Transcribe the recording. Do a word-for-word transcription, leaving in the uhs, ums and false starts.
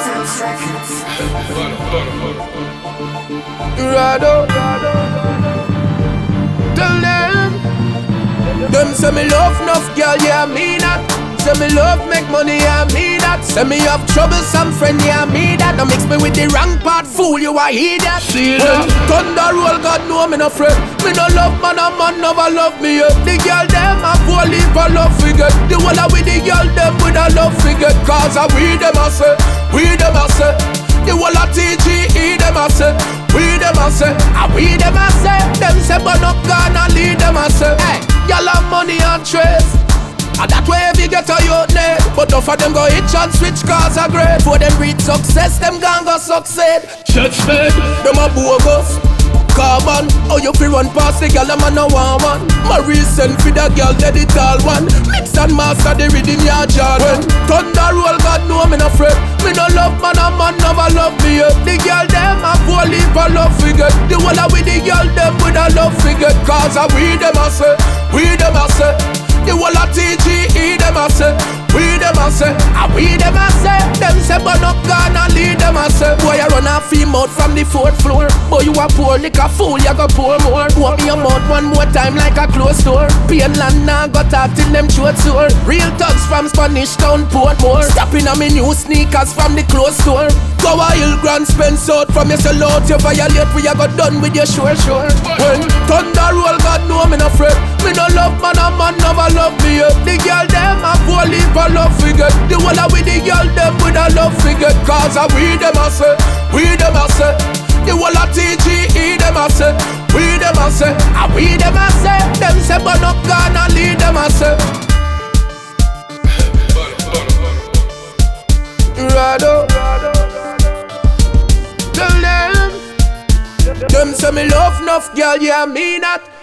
Rado, tell them. Them say me love enough, girl, yeah, I mean that. Say me love make money, yeah, I mean that. Say me have troublesome friend, yeah, I mean that. Don't mix me with the wrong part, fool, you a idiot. Well, thunder roll, God know me no afraid. Me no love man, a man never love me, yeah. The girl them a fool, leave a love figure. The one with the girl them with a love figure. Cause a we them a say, we them a say. The whole of T G E them a say, we them a say, a we them a say. Them say but no gonna lead them a say. Hey, y'all have money and trace, and that way if you get a youth net. But enough of them go itch and switch cars are great. For them breed success, them gang go succeed. Church bed, them a bogus. Carbon, how you fi run past the girl, a man no want one. Marie send fi the girl, dead the tall one. Mix and master the rhythm, ya Jordan. Thunder roll, God know me no afraid. Me no love man, a man never love me, yeah. The girl them a fool, leave a love figure. The one with the girl them with a love figure. Cause a we them a say, we them a say. The whole of T G E them a say, we them a say, a we them a say. Them say but no gonna lead them a say. Boy you run a film out from the fourth floor. Boy you a poor like a fool, you go pour more. Open your mouth one more time like a closed door. Pain land now got talk till them throat sore. Real thugs from Spanish Town, Portmore. Stepping on me new sneakers from the clothes store. Go a hill grand spend out from your sell out. You violate we you got done with your sure sure. When thunder roll, God know me no afraid. Me no love man, a man never love me, yeah. The girl them a fool, leave a love figure. The one with the girl them with a love figure. Cause a we them a say, we them a say. The whole of T G E them a say, we them a say, a we them a say. Them say but no gonna lead them a say. Rado, tell them. Them say me love enough, girl, yeah, I mean that.